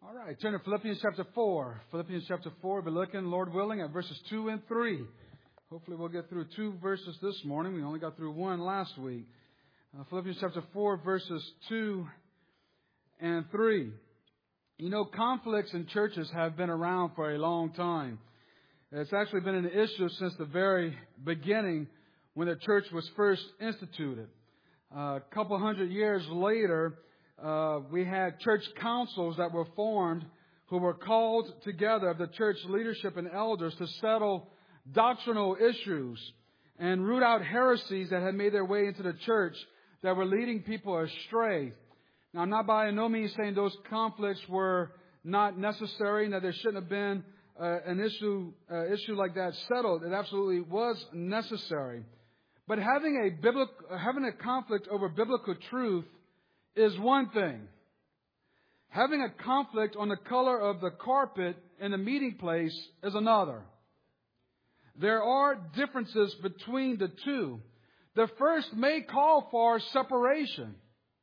All right, turn to Philippians chapter 4. Philippians chapter 4, we'll be looking, Lord willing, at verses 2 and 3. Hopefully we'll get through 2 verses this morning. We only got through 1 last week. Philippians chapter 4, verses 2 and 3. You know, conflicts in churches have been around for a long time. It's actually been an issue since the very beginning when the church was first instituted. A couple hundred years later, we had church councils that were formed who were called together of the church leadership and elders to settle doctrinal issues and root out heresies that had made their way into the church that were leading people astray. Now, I'm not by no means saying those conflicts were not necessary and that there shouldn't have been an issue like that settled. It absolutely was necessary. But having a conflict over biblical truth is one thing. Having a conflict on the color of the carpet in the meeting place is another. There are differences between the two. The first may call for separation.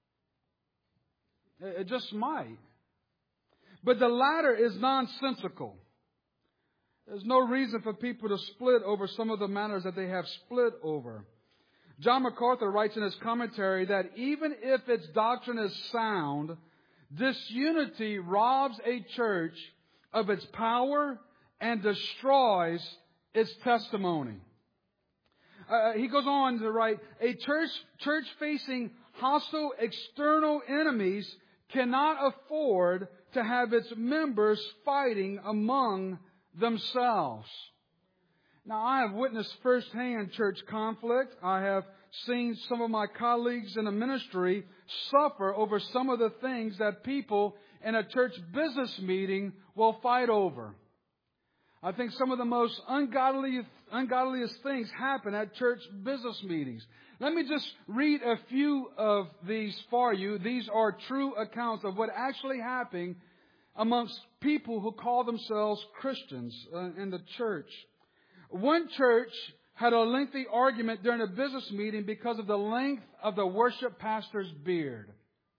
It just might. But the latter is nonsensical. There's no reason for people to split over some of the matters that they have split over. John MacArthur writes in his commentary that even if its doctrine is sound, disunity robs a church of its power and destroys its testimony. He goes on to write, a church facing hostile external enemies cannot afford to have its members fighting among themselves. Now, I have witnessed firsthand church conflict. I have seen some of my colleagues in the ministry suffer over some of the things that people in a church business meeting will fight over. I think some of the most ungodliest things happen at church business meetings. Let me just read a few of these for you. These are true accounts of what actually happened amongst people who call themselves Christians in the church. One church had a lengthy argument during a business meeting because of the length of the worship pastor's beard.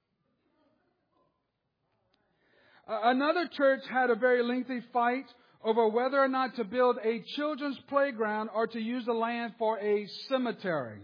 Another church had a very lengthy fight over whether or not to build a children's playground or to use the land for a cemetery.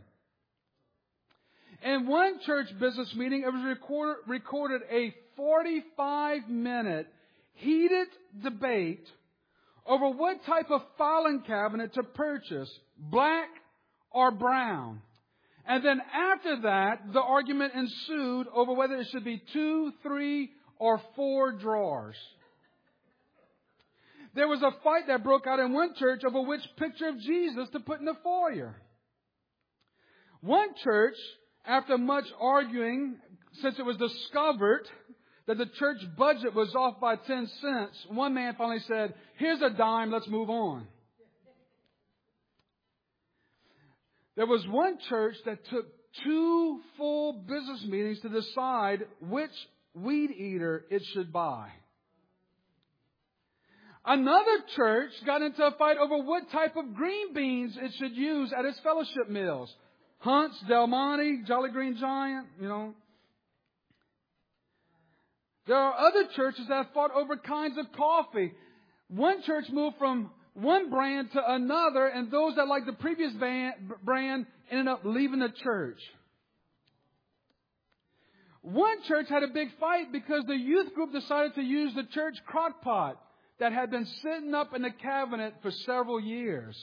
In one church business meeting, it was recorded a 45-minute heated debate over what type of filing cabinet to purchase, black or brown. And then after that, the argument ensued over whether it should be 2, 3, or 4 drawers. There was a fight that broke out in one church over which picture of Jesus to put in the foyer. One church, after much arguing, since it was discovered that the church budget was off by 10 cents, one man finally said, here's a dime, let's move on. There was one church that took 2 full business meetings to decide which weed eater it should buy. Another church got into a fight over what type of green beans it should use at its fellowship meals. Hunt's, Del Monte, Jolly Green Giant, There are other churches that fought over kinds of coffee. One church moved from one brand to another, and those that liked the previous brand ended up leaving the church. One church had a big fight because the youth group decided to use the church crock pot that had been sitting up in the cabinet for several years.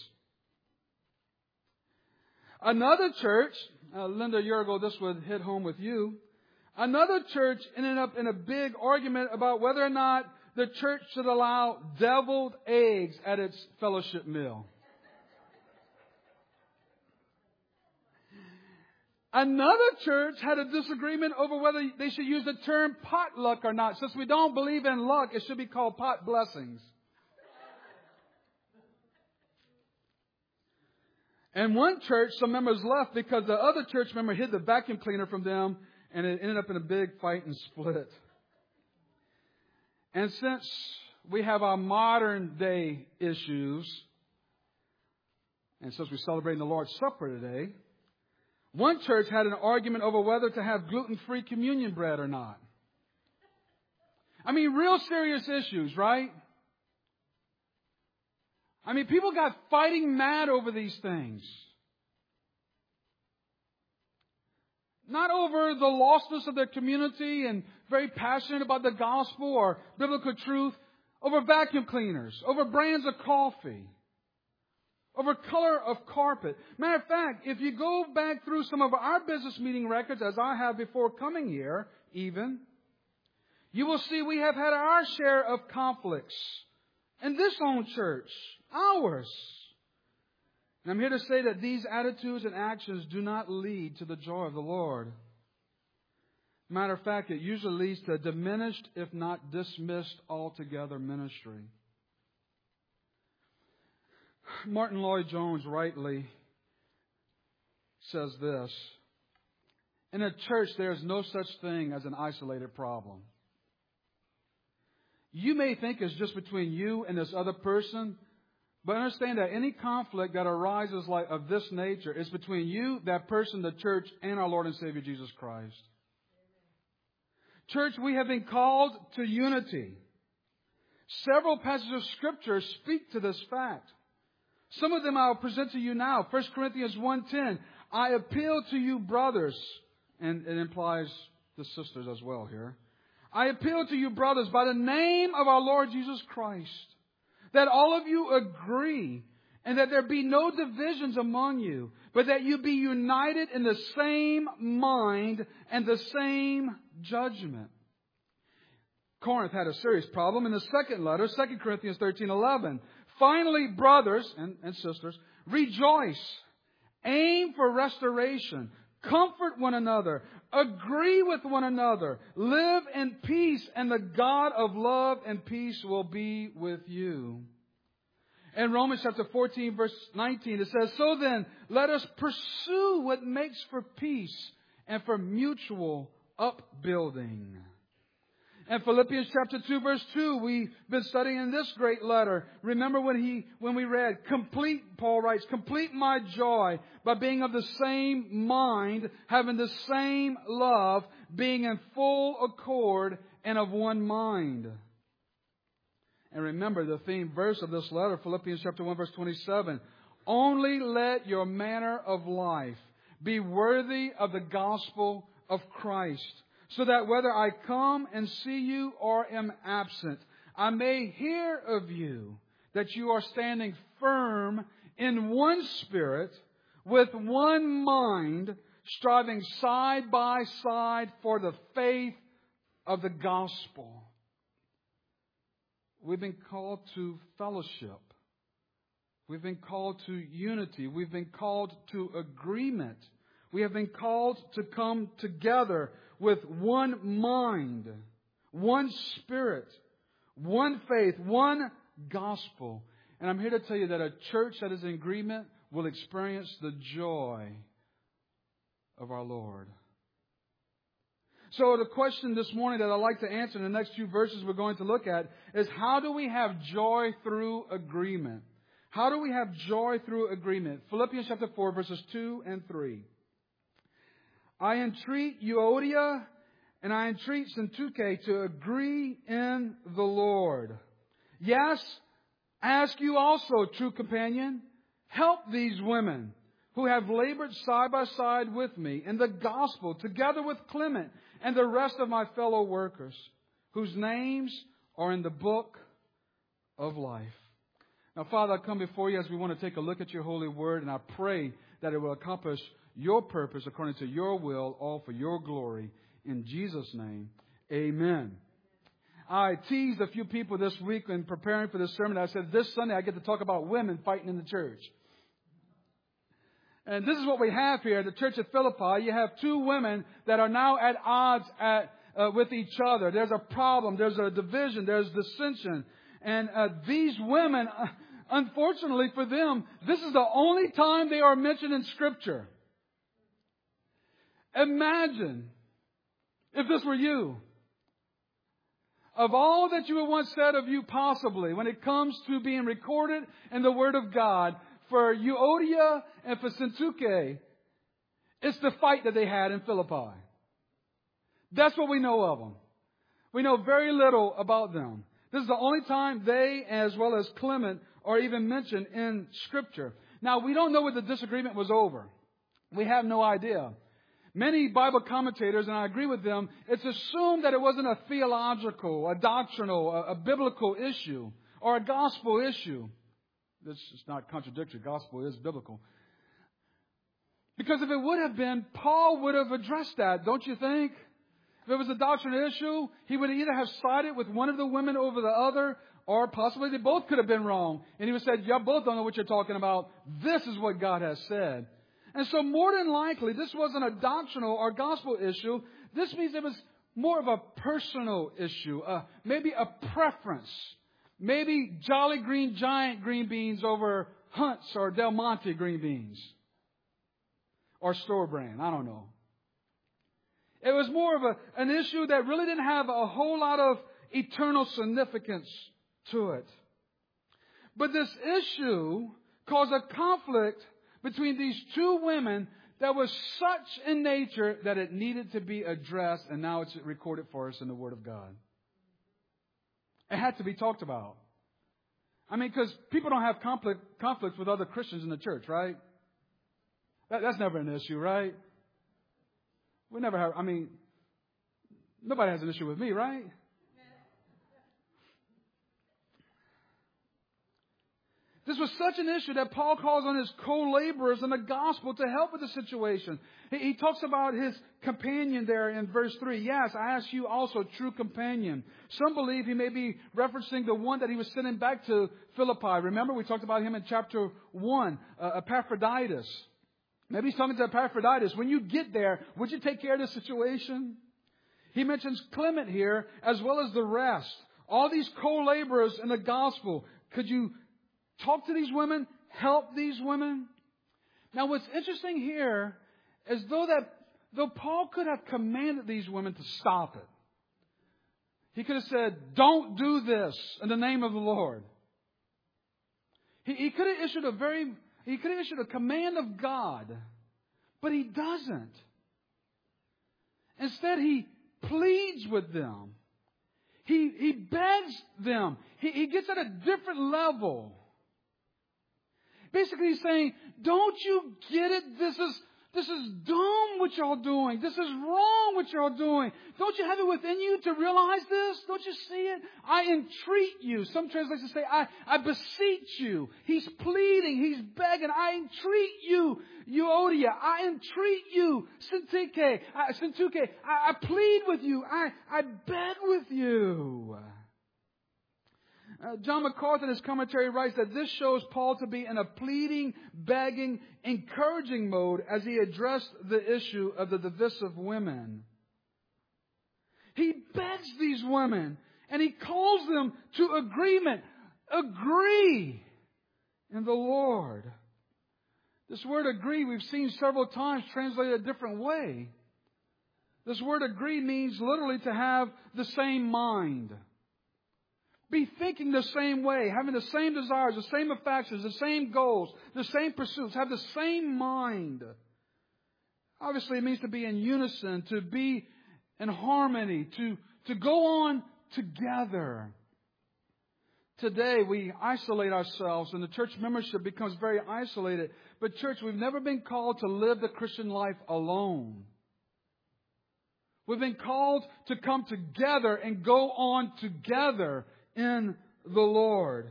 Another church, Linda, a year ago this would hit home with you. Another church ended up in a big argument about whether or not the church should allow deviled eggs at its fellowship meal. Another church had a disagreement over whether they should use the term potluck or not. Since we don't believe in luck, it should be called pot blessings. And one church, some members left because the other church member hid the vacuum cleaner from them, and it ended up in a big fight and split. And since we have our modern day issues, and since we're celebrating the Lord's Supper today, one church had an argument over whether to have gluten-free communion bread or not. I mean, real serious issues, right? I mean, people got fighting mad over these things. Not over the lostness of their community and very passionate about the gospel or biblical truth, over vacuum cleaners, over brands of coffee, over color of carpet. Matter of fact, if you go back through some of our business meeting records, as I have before coming here even, you will see we have had our share of conflicts in this own church, ours. And I'm here to say that these attitudes and actions do not lead to the joy of the Lord. Matter of fact, it usually leads to diminished, if not dismissed altogether, ministry. Martin Lloyd-Jones rightly says this: in a church, there is no such thing as an isolated problem. You may think it's just between you and this other person, but understand that any conflict that arises of this nature is between you, that person, the church, and our Lord and Savior Jesus Christ. Church, we have been called to unity. Several passages of Scripture speak to this fact. Some of them I'll present to you now. 1 Corinthians 1:10, I appeal to you, brothers, and it implies the sisters as well here. I appeal to you, brothers, by the name of our Lord Jesus Christ, that all of you agree, and that there be no divisions among you, but that you be united in the same mind and the same judgment. Corinth had a serious problem. In the second letter, 2 Corinthians 13:11, finally, brothers and sisters, rejoice, aim for restoration, comfort one another, agree with one another, live in peace, and the God of love and peace will be with you. In Romans chapter 14, verse 19, it says, so then, let us pursue what makes for peace and for mutual upbuilding. In Philippians chapter 2, verse 2, we've been studying this great letter. Remember when we read, Paul writes, complete my joy by being of the same mind, having the same love, being in full accord and of one mind. And remember the theme verse of this letter, Philippians chapter 1, verse 27. Only let your manner of life be worthy of the gospel of Christ, so that whether I come and see you or am absent, I may hear of you that you are standing firm in one spirit, with one mind, striving side by side for the faith of the gospel. We've been called to fellowship. We've been called to unity. We've been called to agreement. We have been called to come together with one mind, one spirit, one faith, one gospel. And I'm here to tell you that a church that is in agreement will experience the joy of our Lord. So the question this morning that I'd like to answer in the next few verses we're going to look at is, how do we have joy through agreement? How do we have joy through agreement? Philippians chapter 4, verses 2 and 3. I entreat Euodia and I entreat Syntyche to agree in the Lord. Yes, ask you also, true companion, help these women who have labored side by side with me in the gospel, together with Clement and the rest of my fellow workers, whose names are in the book of life. Now, Father, I come before you as we want to take a look at your holy word, and I pray that it will accomplish your purpose according to your will, all for your glory. In Jesus' name, amen. I teased a few people this week in preparing for this sermon. I said, this Sunday I get to talk about women fighting in the church. And this is what we have here at the church at Philippi. You have two women that are now at odds with each other. There's a problem. There's a division. There's dissension. And these women, unfortunately for them, this is the only time they are mentioned in Scripture. Imagine if this were you. Of all that you have once said of you possibly when it comes to being recorded in the Word of God, for Euodia and for Syntyche, it's the fight that they had in Philippi. That's what we know of them. We know very little about them. This is the only time they, as well as Clement, are even mentioned in Scripture. Now, we don't know what the disagreement was over. We have no idea. Many Bible commentators, and I agree with them, it's assumed that it wasn't a theological, a doctrinal, a biblical issue, or a gospel issue. This is not contradictory. Gospel is biblical. Because if it would have been, Paul would have addressed that, don't you think? If it was a doctrinal issue, he would either have sided with one of the women over the other, or possibly they both could have been wrong. And he would have said, y'all both don't know what you're talking about. This is what God has said. And so more than likely, this wasn't a doctrinal or gospel issue. This means it was more of a personal issue, maybe a preference. Maybe Jolly Green Giant green beans over Hunt's or Del Monte green beans. Or store brand, I don't know. It was more of an issue that really didn't have a whole lot of eternal significance to it. But this issue caused a conflict between these two women that was such in nature that it needed to be addressed, and now it's recorded for us in the Word of God. It had to be talked about. I mean, because people don't have conflicts with other Christians in the church, right? That's never an issue, right? We never have, nobody has an issue with me, right? This was such an issue that Paul calls on his co-laborers in the gospel to help with the situation. He talks about his companion there in verse 3. Yes, I ask you also, true companion. Some believe he may be referencing the one that he was sending back to Philippi. Remember, we talked about him in chapter 1, Epaphroditus. Maybe he's talking to Epaphroditus. When you get there, would you take care of the situation? He mentions Clement here as well as the rest. All these co-laborers in the gospel. Could you talk to these women? Help these women? Now what's interesting here is though Paul could have commanded these women to stop it. He could have said, don't do this in the name of the Lord. He could have issued a command of God, but he doesn't. Instead, he pleads with them. He begs them. He gets at a different level. Basically, he's saying, don't you get it? This is dumb what y'all doing. This is wrong what y'all doing. Don't you have it within you to realize this? Don't you see it? I entreat you. Some translations say, I beseech you. He's pleading. He's begging. I entreat you, Euodia. I entreat you, Syntyche. I plead with you. I beg with you. John MacArthur in his commentary writes that this shows Paul to be in a pleading, begging, encouraging mode as he addressed the issue of the divisive women. He begs these women and he calls them to agreement. Agree in the Lord. This word agree we've seen several times translated a different way. This word agree means literally to have the same mind. Be thinking the same way, having the same desires, the same affections, the same goals, the same pursuits, have the same mind. Obviously, it means to be in unison, to be in harmony, to go on together. Today, we isolate ourselves and the church membership becomes very isolated. But church, we've never been called to live the Christian life alone. We've been called to come together and go on together in the Lord.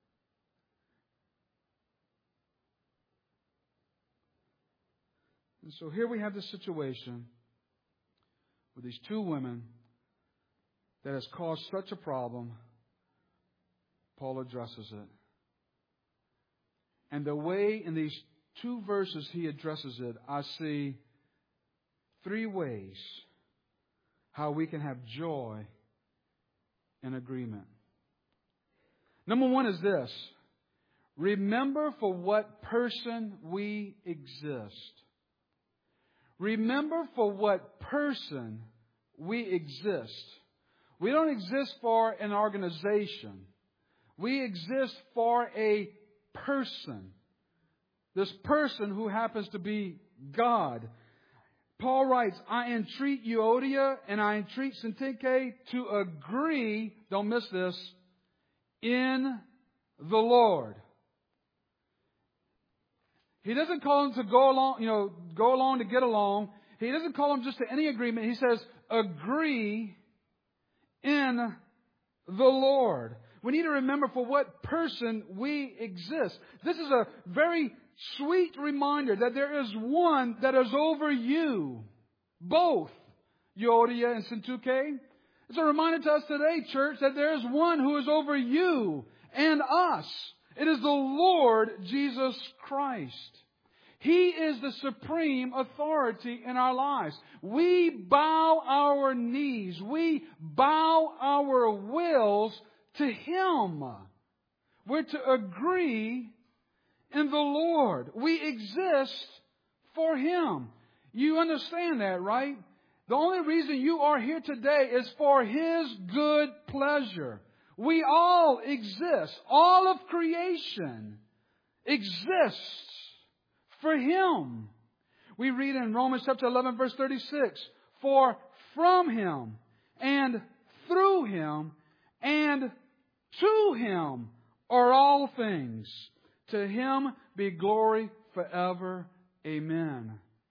And so here we have this situation with these two women that has caused such a problem. Paul addresses it. And the way in these two verses he addresses it, I see three ways how we can have joy and agreement. Number one is this. Remember for what person we exist. Remember for what person we exist. We don't exist for an organization. We exist for a person. This person who happens to be God. Paul writes, I entreat Euodia and I entreat Syntyche to agree, don't miss this, in the Lord. He doesn't call them to go along to get along. He doesn't call them just to any agreement. He says, agree in the Lord. We need to remember for what person we exist. This is a very sweet reminder that there is one that is over you. Both Euodia and Syntyche. It's a reminder to us today, church, that there is one who is over you and us. It is the Lord Jesus Christ. He is the supreme authority in our lives. We bow our knees. We bow our wills to Him. We're to agree in the Lord. We exist for Him. You understand that, right? The only reason you are here today is for His good pleasure. We all exist. All of creation exists for Him. We read in Romans chapter 11 verse 36, for from Him and through Him and to Him are all things. To Him be glory forever. Amen.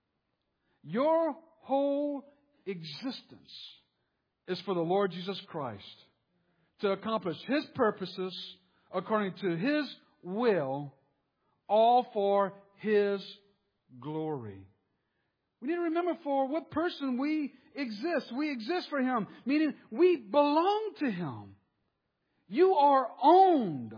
Your whole existence is for the Lord Jesus Christ to accomplish His purposes according to His will, all for His glory. We need to remember for what person we exist. We exist for Him, meaning we belong to Him. You are owned.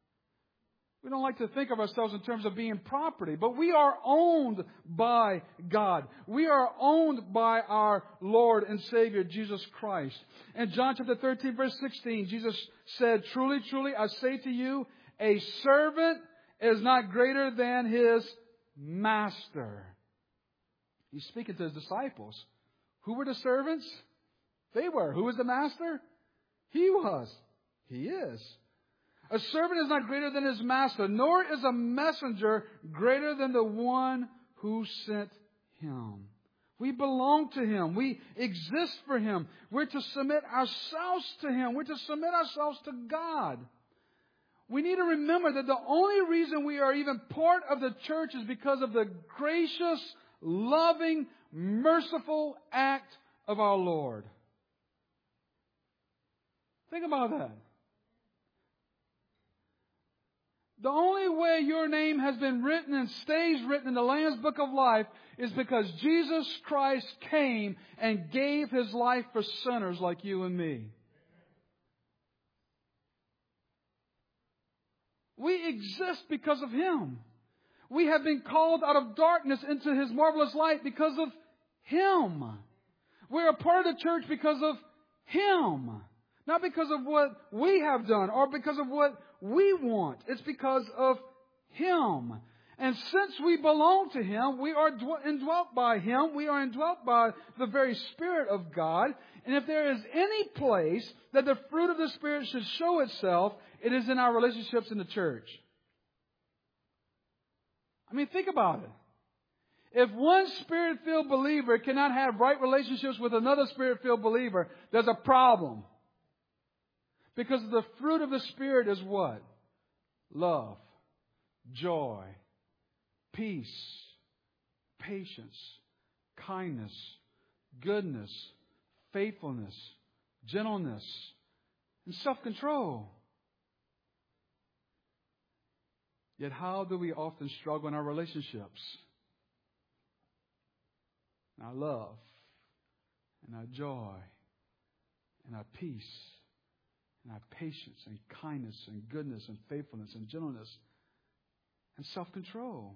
We don't like to think of ourselves in terms of being property, but we are owned by God. We are owned by our Lord and Savior, Jesus Christ. In John chapter 13, verse 16, Jesus said, truly, truly, I say to you, a servant is not greater than his master. He's speaking to His disciples. Who were the servants? They were. Who was the master? He was. He is. A servant is not greater than his master, nor is a messenger greater than the one who sent him. We belong to Him. We exist for Him. We're to submit ourselves to Him. We're to submit ourselves to God. We need to remember that the only reason we are even part of the church is because of the gracious, loving, merciful act of our Lord. Think about that. The only way your name has been written and stays written in the Lamb's Book of Life is because Jesus Christ came and gave His life for sinners like you and me. We exist because of Him. We have been called out of darkness into His marvelous light because of Him. We're a part of the church because of Him. Not because of what we have done or because of what we want. It's because of Him. And since we belong to Him, we are indwelt by Him. We are indwelt by the very Spirit of God. And if there is any place that the fruit of the Spirit should show itself, it is in our relationships in the church. I mean, think about it. If one Spirit-filled believer cannot have right relationships with another Spirit-filled believer, there's a problem. Because the fruit of the Spirit is what? Love, joy, peace, patience, kindness, goodness, faithfulness, gentleness, and self-control. Yet how do we often struggle in our relationships? In our love, in our joy, in our peace, in our patience and kindness and goodness and faithfulness and gentleness and self-control.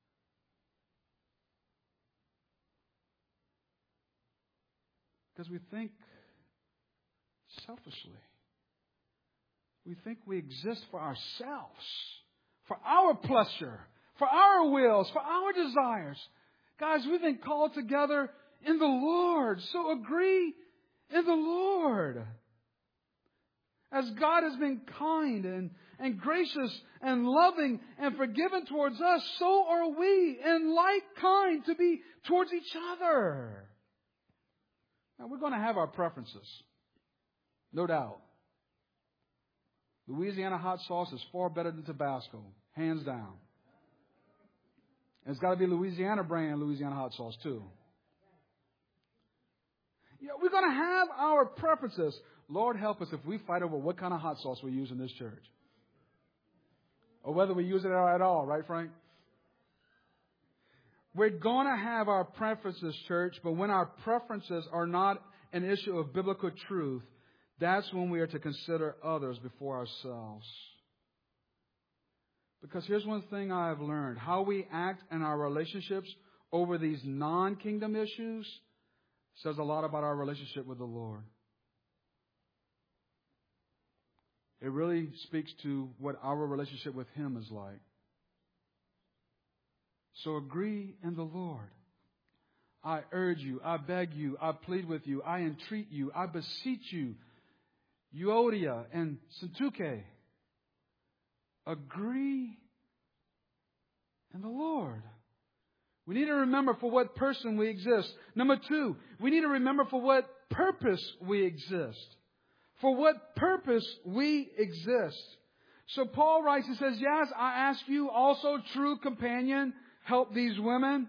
Because we think selfishly. We think we exist for ourselves, for our pleasure, for our wills, for our desires. Guys, we've been called together in the Lord, so agree in the Lord. As God has been kind and gracious and loving and forgiving towards us, so are we in like kind to be towards each other. Now, we're going to have our preferences. No doubt. Louisiana hot sauce is far better than Tabasco. Hands down. And it's got to be Louisiana brand Louisiana hot sauce too. Yeah, we're going to have our preferences. Lord help us if we fight over what kind of hot sauce we use in this church. Or whether we use it at all, right, Frank? We're going to have our preferences, church, but when our preferences are not an issue of biblical truth, that's when we are to consider others before ourselves. Because here's one thing I have learned. How we act in our relationships over these non-kingdom issues says a lot about our relationship with the Lord. It really speaks to what our relationship with Him is like. So agree in the Lord. I urge you, I beg you, I plead with you, I entreat you, I beseech you, Euodia and Syntyche. Agree in the Lord. We need to remember for what person we exist. Number 2, we need to remember for what purpose we exist. For what purpose we exist. So Paul writes, he says, yes, I ask you also, true companion, help these women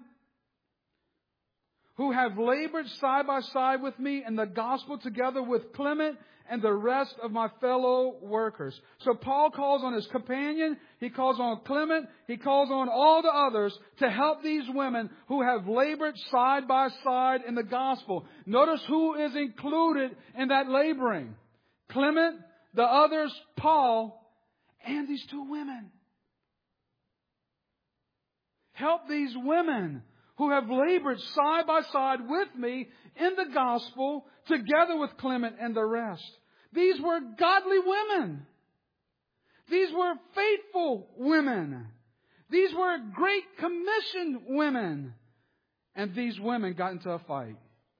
who have labored side by side with me in the gospel together with Clement and the rest of my fellow workers. So Paul calls on his companion, he calls on Clement, he calls on all the others to help these women who have labored side by side in the gospel. Notice who is included in that laboring. Clement, the others, Paul, and these 2 women. Help these women who have labored side by side with me in the gospel together with Clement and the rest. These were godly women. These were faithful women. These were Great Commission women. And these women got into a fight.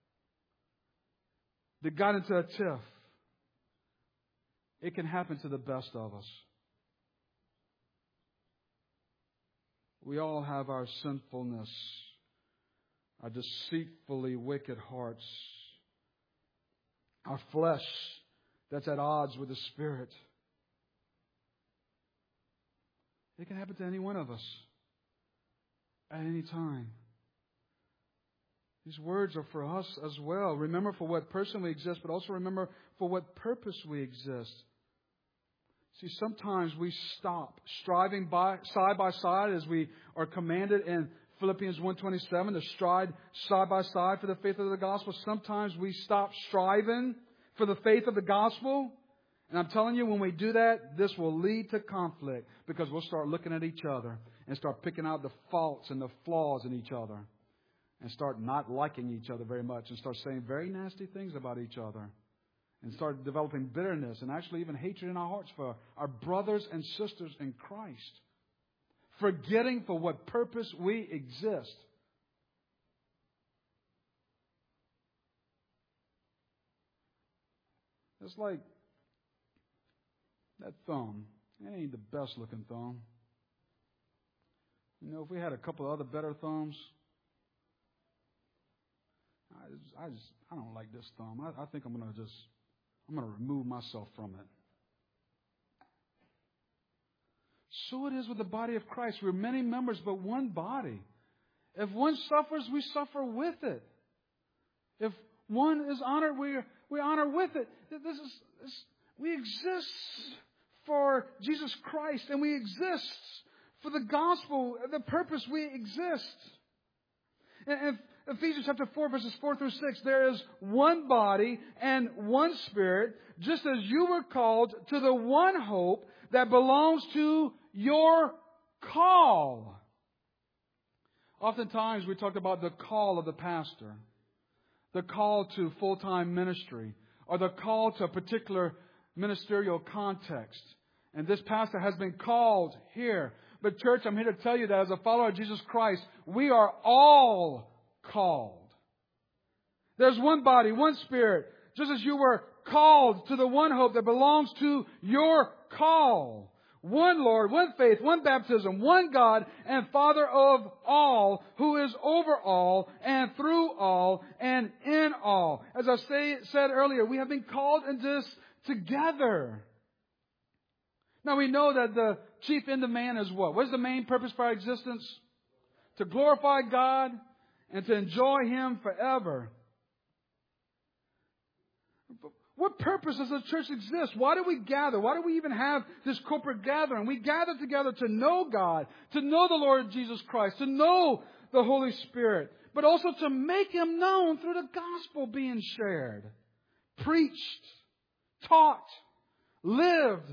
They got into a tiff. It can happen to the best of us. We all have our sinfulness, our deceitfully wicked hearts, our flesh that's at odds with the Spirit. It can happen to any one of us at any time. These words are for us as well. Remember for what person we exist, but also remember for what purpose we exist. See, sometimes we stop striving side by side as we are commanded in Philippians 1:27 to stride side by side for the faith of the gospel. Sometimes we stop striving for the faith of the gospel. And I'm telling you, when we do that, this will lead to conflict because we'll start looking at each other and start picking out the faults and the flaws in each other and start not liking each other very much and start saying very nasty things about each other. And start developing bitterness and actually even hatred in our hearts for our brothers and sisters in Christ. Forgetting for what purpose we exist. It's like that thumb. It ain't the best looking thumb. You know, if we had a couple of other better thumbs, I don't like this thumb. I think I'm going to remove myself from it. So it is with the body of Christ. We're many members, but one body. If one suffers, we suffer with it. If one is honored, we honor with it. We exist for Jesus Christ, and we exist for the gospel, the purpose we exist. And Ephesians chapter 4, verses 4 through 6, there is one body and one Spirit, just as you were called to the one hope that belongs to your call. Oftentimes we talk about the call of the pastor, the call to full-time ministry, or the call to a particular ministerial context. And this pastor has been called here. But church, I'm here to tell you that as a follower of Jesus Christ, we are all called. There's one body, one Spirit. Just as you were called to the one hope that belongs to your call. One Lord, one faith, one baptism, one God and Father of all, who is over all and through all and in all. As I said earlier, we have been called into this together. Now we know that the chief end of man is what? What is the main purpose for our existence? To glorify God and to enjoy Him forever. What purpose does the church exist? Why do we gather? Why do we even have this corporate gathering? We gather together to know God, to know the Lord Jesus Christ, to know the Holy Spirit, but also to make Him known through the gospel being shared, preached, taught, lived.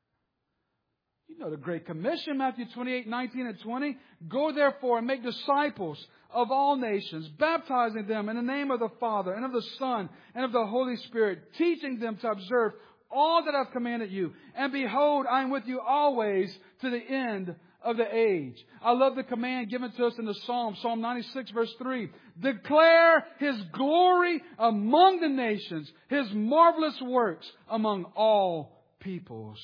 You know the Great Commission, Matthew 28:19 and 20. Go therefore and make disciples of all nations, baptizing them in the name of the Father and of the Son and of the Holy Spirit, teaching them to observe all that I've commanded you. And behold, I am with you always to the end of the age. I love the command given to us in the Psalm, Psalm 96 verse 3. Declare His glory among the nations, His marvelous works among all peoples.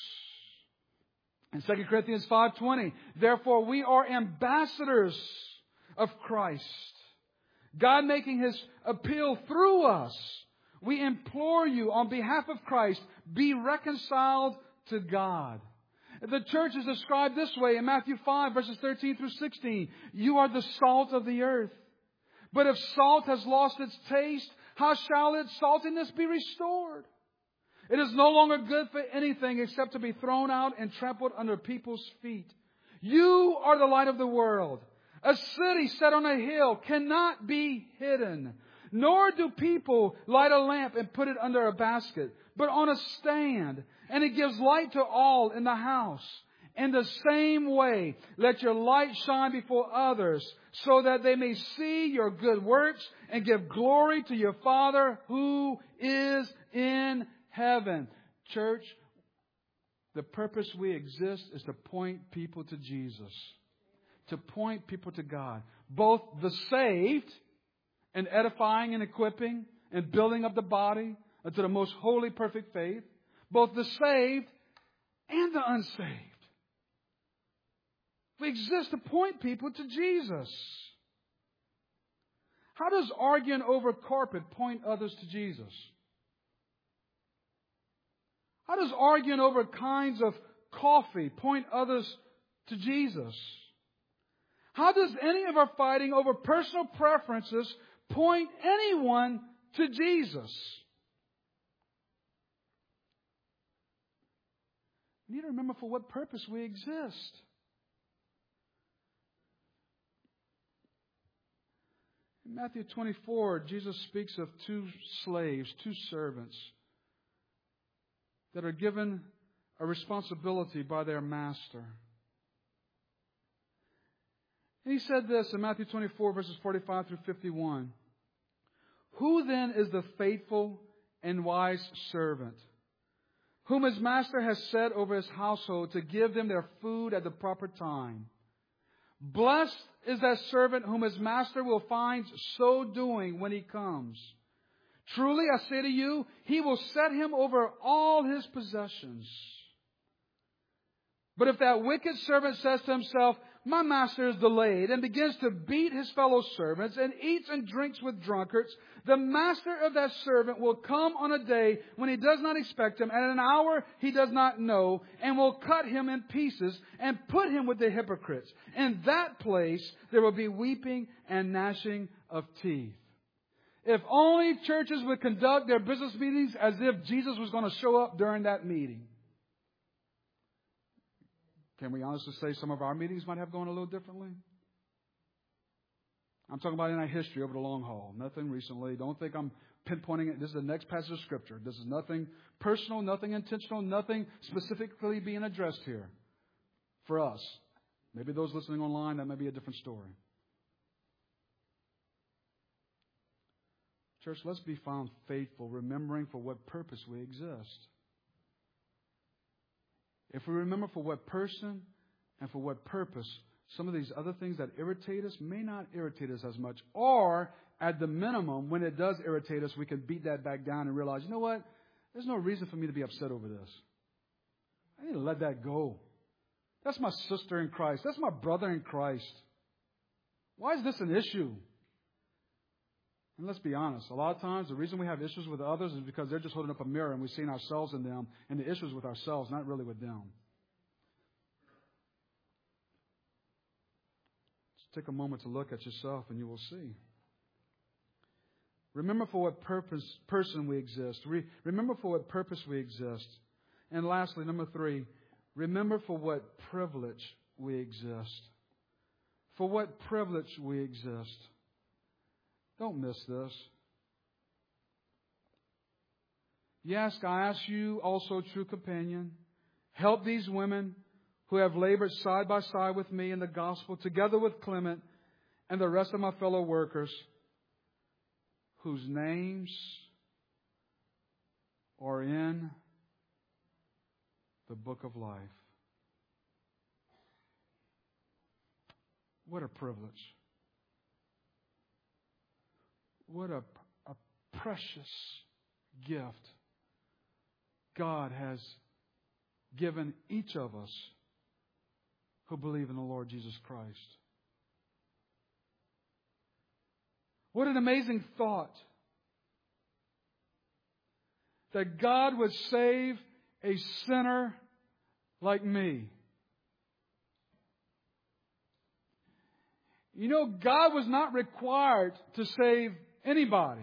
In 2 Corinthians 5:20, therefore we are ambassadors of Christ, God making His appeal through us. We implore you on behalf of Christ, be reconciled to God. The church is described this way in Matthew 5 verses 13 through 16. You are the salt of the earth. But if salt has lost its taste, how shall its saltiness be restored? It is no longer good for anything except to be thrown out and trampled under people's feet. You are the light of the world. A city set on a hill cannot be hidden. Nor do people light a lamp and put it under a basket, but on a stand, and it gives light to all in the house. In the same way, let your light shine before others, so that they may see your good works and give glory to your Father who is in heaven. Church, the purpose we exist is to point people to Jesus. To point people to God. Both the saved and edifying and equipping and building up the body unto the most holy, perfect faith. Both the saved and the unsaved. We exist to point people to Jesus. How does arguing over carpet point others to Jesus? How does arguing over kinds of coffee point others to Jesus? How does any of our fighting over personal preferences point anyone to Jesus? We need to remember for what purpose we exist. In Matthew 24, Jesus speaks of two slaves, two servants, that are given a responsibility by their master. And He said this in Matthew 24, verses 45 through 51. Who then is the faithful and wise servant, whom his master has set over his household to give them their food at the proper time? Blessed is that servant whom his master will find so doing when he comes. Truly, I say to you, he will set him over all his possessions. But if that wicked servant says to himself, my master is delayed, and begins to beat his fellow servants and eats and drinks with drunkards, the master of that servant will come on a day when he does not expect him, and at an hour he does not know, and will cut him in pieces and put him with the hypocrites. In that place there will be weeping and gnashing of teeth. If only churches would conduct their business meetings as if Jesus was going to show up during that meeting. Can we honestly say some of our meetings might have gone a little differently? I'm talking about in our history over the long haul. Nothing recently. Don't think I'm pinpointing it. This is the next passage of Scripture. This is nothing personal, nothing intentional, nothing specifically being addressed here for us. Maybe those listening online, that may be a different story. Church, let's be found faithful, remembering for what purpose we exist. If we remember for what person and for what purpose, some of these other things that irritate us may not irritate us as much. Or, at the minimum, when it does irritate us, we can beat that back down and realize, you know what? There's no reason for me to be upset over this. I need to let that go. That's my sister in Christ. That's my brother in Christ. Why is this an issue? And let's be honest. A lot of times the reason we have issues with others is because they're just holding up a mirror and we're seeing ourselves in them. And the issue is with ourselves, not really with them. Just take a moment to look at yourself and you will see. Remember for what person we exist. Remember for what purpose we exist. And lastly, number 3, remember for what privilege we exist. For what privilege we exist. Don't miss this. Yes, I ask you also, true companion, help these women who have labored side by side with me in the gospel, together with Clement and the rest of my fellow workers, whose names are in the book of life. What a privilege. What a precious gift God has given each of us who believe in the Lord Jesus Christ. What an amazing thought that God would save a sinner like me. You know, God was not required to save anybody.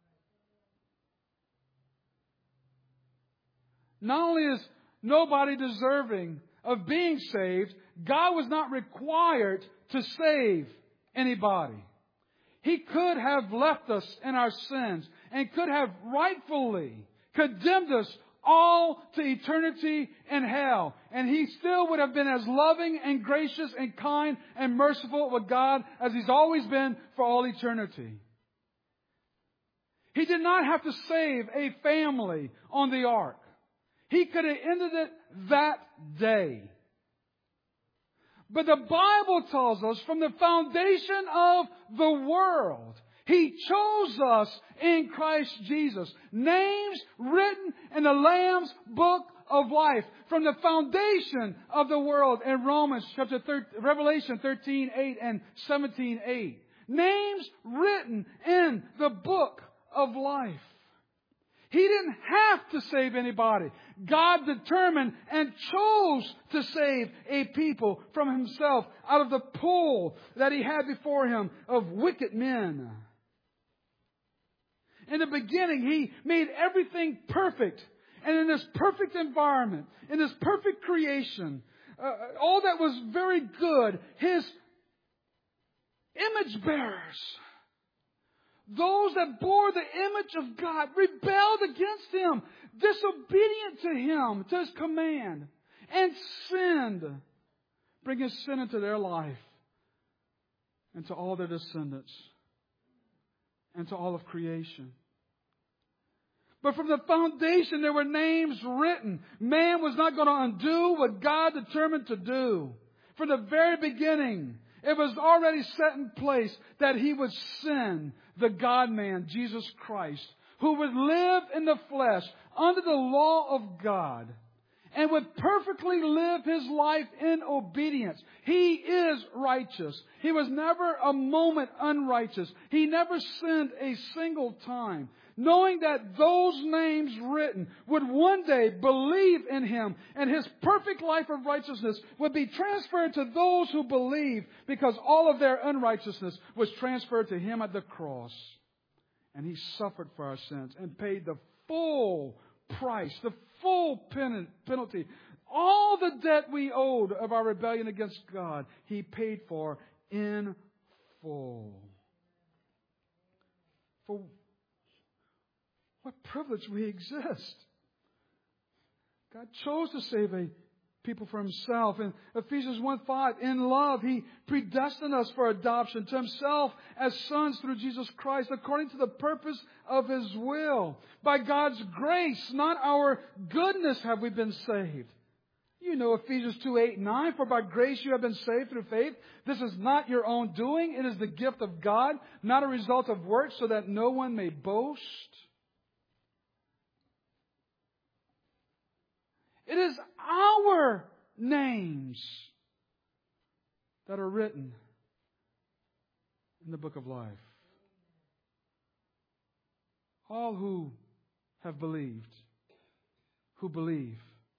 Not only is nobody deserving of being saved, God was not required to save anybody. He could have left us in our sins and could have rightfully condemned us all to eternity in hell. And He still would have been as loving and gracious and kind and merciful with God as He's always been for all eternity. He did not have to save a family on the ark. He could have ended it that day. But the Bible tells us from the foundation of the world, He chose us in Christ Jesus. Names written in the Lamb's book of life. From the foundation of the world in Revelation 13:8 and 17:8. Names written in the book of life. He didn't have to save anybody. God determined and chose to save a people from Himself out of the pool that He had before Him of wicked men. In the beginning, He made everything perfect. And in this perfect environment, in this perfect creation, all that was very good, His image bearers, those that bore the image of God, rebelled against Him, disobedient to Him, to His command, and sinned, bringing sin into their life, and to all their descendants, and to all of creation. But from the foundation, there were names written. Man was not going to undo what God determined to do. From the very beginning, it was already set in place that He would send the God-man, Jesus Christ, who would live in the flesh under the law of God and would perfectly live His life in obedience. He is righteous. He was never a moment unrighteous. He never sinned a single time. Knowing that those names written would one day believe in Him and His perfect life of righteousness would be transferred to those who believe because all of their unrighteousness was transferred to Him at the cross. And He suffered for our sins and paid the full price, the full penalty. All the debt we owed of our rebellion against God, He paid for in full. For what privilege we exist. God chose to save a people for Himself. In Ephesians 1:5, in love, He predestined us for adoption to Himself as sons through Jesus Christ, according to the purpose of His will. By God's grace, not our goodness, have we been saved. You know Ephesians 2:8-9, for by grace you have been saved through faith. This is not your own doing. It is the gift of God, not a result of works, so that no one may boast. It is our names that are written in the book of life. All who have believed, who believe,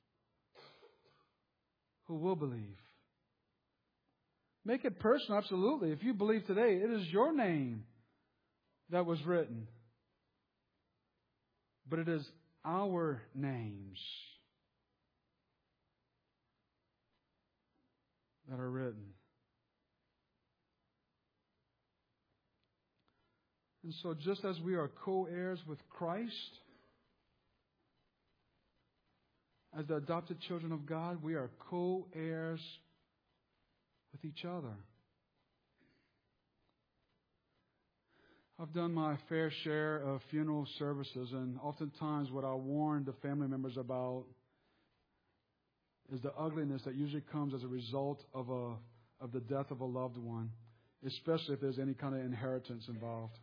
who will believe. Make it personal, absolutely. If you believe today, it is your name that was written. But it is our names that are written. And so just as we are co-heirs with Christ, as the adopted children of God, we are co-heirs with each other. I've done my fair share of funeral services, and oftentimes what I warn the family members about is the ugliness that usually comes as a result of the death of a loved one, especially if there's any kind of inheritance involved.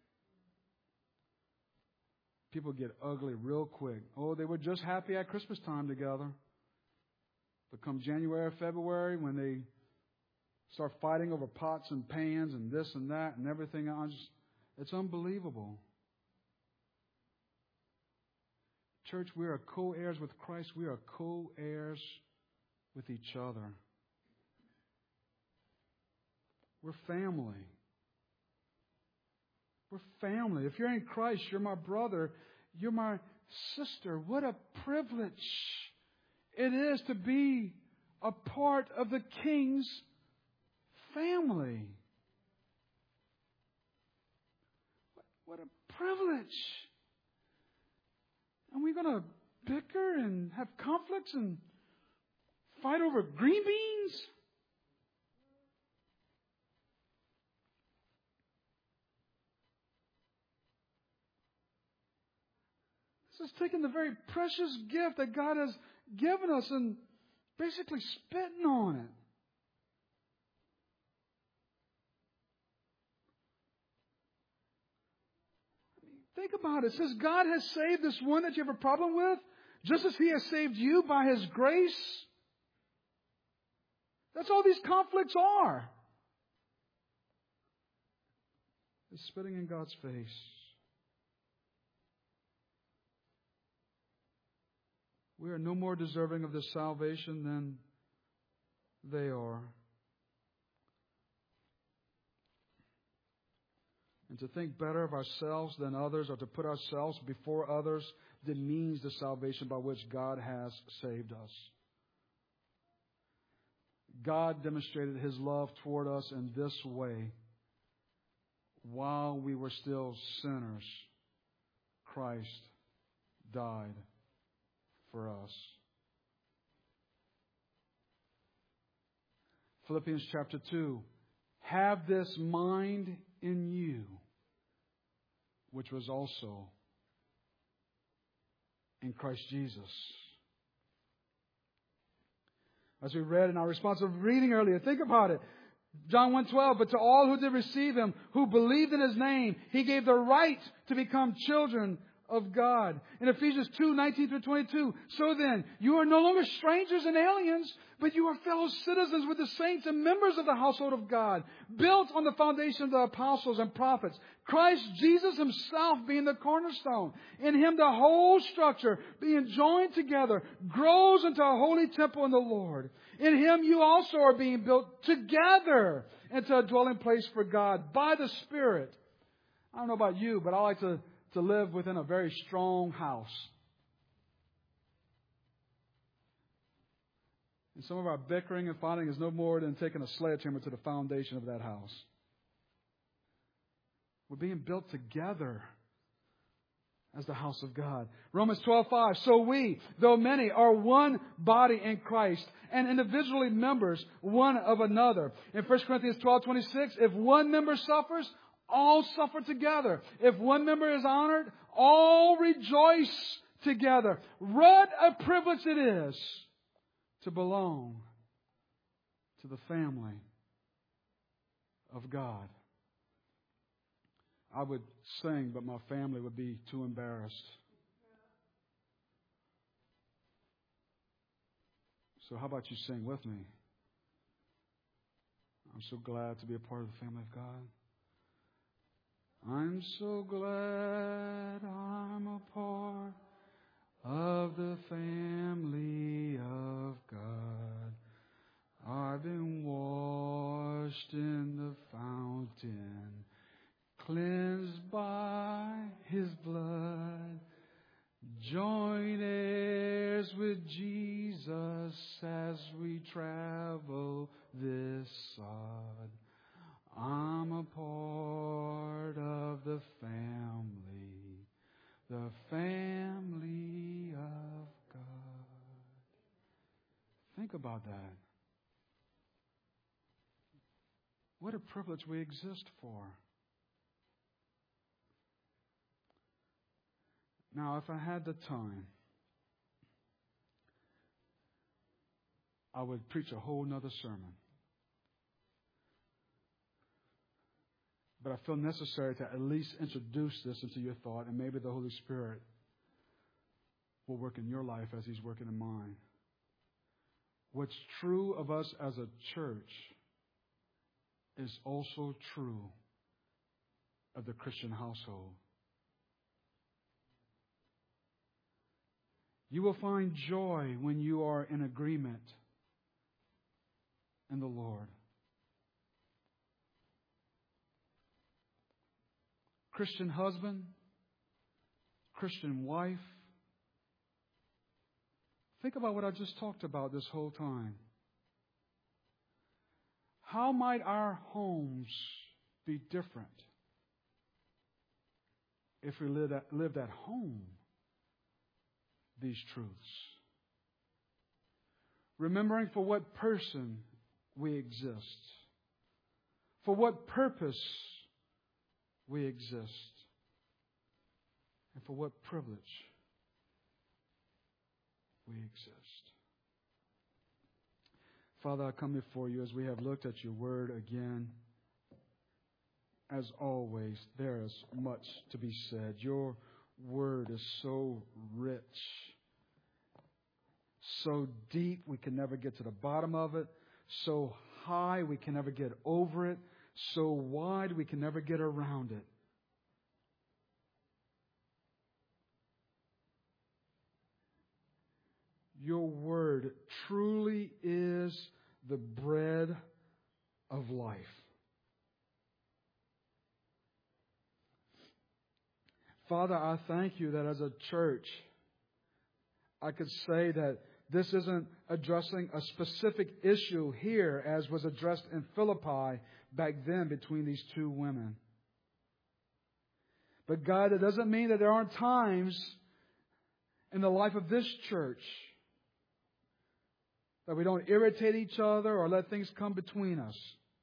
People get ugly real quick. Oh, they were just happy at Christmas time together. But come January or February, when they start fighting over pots and pans and this and that and everything else, it's unbelievable. Church, we are co-heirs with Christ. We are co-heirs with each other. We're family. We're family. If you're in Christ, you're my brother. You're my sister. What a privilege it is to be a part of the King's family. What a privilege. And we're going to bicker and have conflicts and fight over green beans? This is taking the very precious gift that God has given us and basically spitting on it. Think about it. It says God has saved this one that you have a problem with, just as He has saved you by His grace. That's all these conflicts are. It's spitting in God's face. We are no more deserving of this salvation than they are. And to think better of ourselves than others, or to put ourselves before others, demeans the salvation by which God has saved us. God demonstrated His love toward us in this way. While we were still sinners, Christ died for us. Philippians chapter 2. Have this mind in you, which was also in Christ Jesus. As we read in our responsive reading earlier, think about it. John 1:12, but to all who did receive Him, who believed in His name, He gave the right to become children of God. In Ephesians 2:19-22, so then, you are no longer strangers and aliens, but you are fellow citizens with the saints and members of the household of God, built on the foundation of the apostles and prophets, Christ Jesus Himself being the cornerstone. In Him the whole structure, being joined together, grows into a holy temple in the Lord. In Him you also are being built together into a dwelling place for God by the Spirit. I don't know about you, but I like to live within a very strong house. And some of our bickering and fighting is no more than taking a sledgehammer to the foundation of that house. We're being built together as the house of God. Romans 12:5. So we, though many, are one body in Christ and individually members one of another. In 1 Corinthians 12:26, if one member suffers, all suffer together. If one member is honored, all rejoice together. What a privilege it is to belong to the family of God. I would sing, but my family would be too embarrassed. So how about you sing with me? I'm so glad to be a part of the family of God. I'm so glad I'm a part of the family of God. I've been washed in the fountain, cleansed by His blood. Join heirs with Jesus as we travel this sod. I'm a part of the family of God. Think about that. What a privilege we exist for. Now, if I had the time, I would preach a whole nother sermon. But I feel necessary to at least introduce this into your thought, and maybe the Holy Spirit will work in your life as He's working in mine. What's true of us as a church is also true of the Christian household. You will find joy when you are in agreement in the Lord. Christian husband, Christian wife. Think about what I just talked about this whole time. How might our homes be different if we lived at home these truths? Remembering for what person we exist, for what purpose we exist, and for what privilege we exist. Father, I come before you as we have looked at your word again. As always, there is much to be said. Your word is so rich, so deep we can never get to the bottom of it, so high we can never get over it, so wide we can never get around it. Your word truly is the bread of life. Father, I thank you that as a church, I could say that this isn't addressing a specific issue here as was addressed in Philippi back then between these two women. But God, it doesn't mean that there aren't times in the life of this church that we don't irritate each other or let things come between us.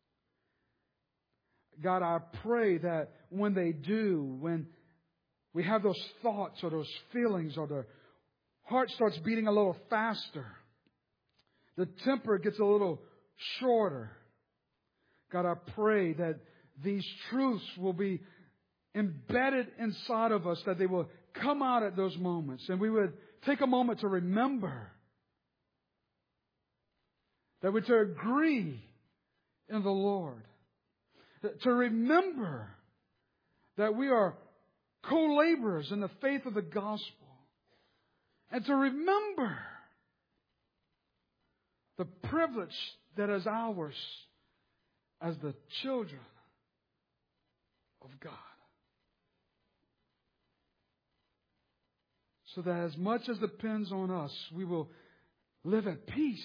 God, I pray that when they do, when we have those thoughts or those feelings or the heart starts beating a little faster, the temper gets a little shorter, God, I pray that these truths will be embedded inside of us, that they will come out at those moments, and we would take a moment to remember that we're to agree in the Lord, to remember that we are co-laborers in the faith of the gospel, and to remember the privilege that is ours as the children of God. So that as much as depends on us, we will live at peace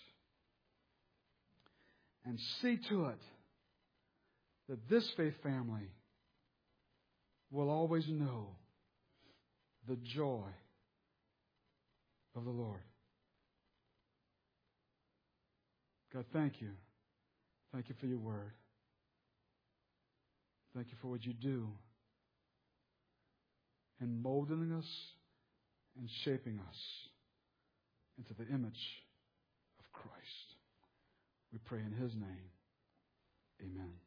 and see to it that this faith family will always know the joy of the Lord. God, thank you. Thank you for your word. Thank you for what you do in molding us and shaping us into the image of Christ. We pray in His name. Amen.